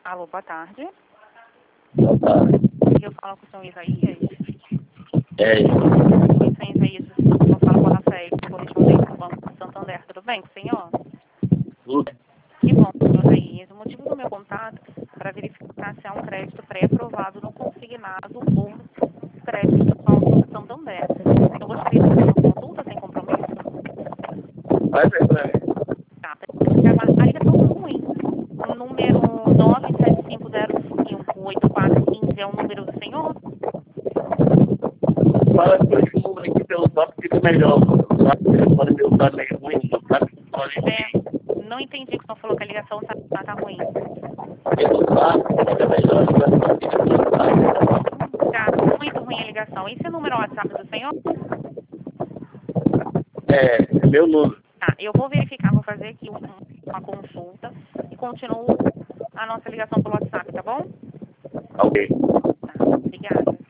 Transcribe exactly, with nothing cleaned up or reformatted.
Alô, boa tarde. Boa tarde. Eu falo com o senhor Isaías. É isso. Oi, senhor Isaías, eu falo com a Rafael, correspondente do Banco Santander. Tudo bem com o senhor? Tudo. Que bom, senhor Isaías. O motivo do meu contato é para verificar se há um crédito pré-aprovado no consignado ou crédito do Banco Santander. Eu gostaria de fazer uma consulta sem compromisso? Vai ver pra mim. Tá, a ligação tá ruim. O número nove sete cinco zero cinco oito quatro um cinco é o número do senhor? Fala com esse número aqui pelo top, fica melhor. O telefone meu tá meio ruim, sabe? Pode É, não entendi que o senhor falou que a ligação tá, tá, tá ruim. pelo zap, fica melhor. Tá muito ruim a ligação. Esse é o número WhatsApp do senhor? É, é meu número. Tá, eu vou verificar, vou fazer aqui um- uma consulta e continuo a nossa ligação pelo WhatsApp, tá bom? Ok. Tá, obrigada.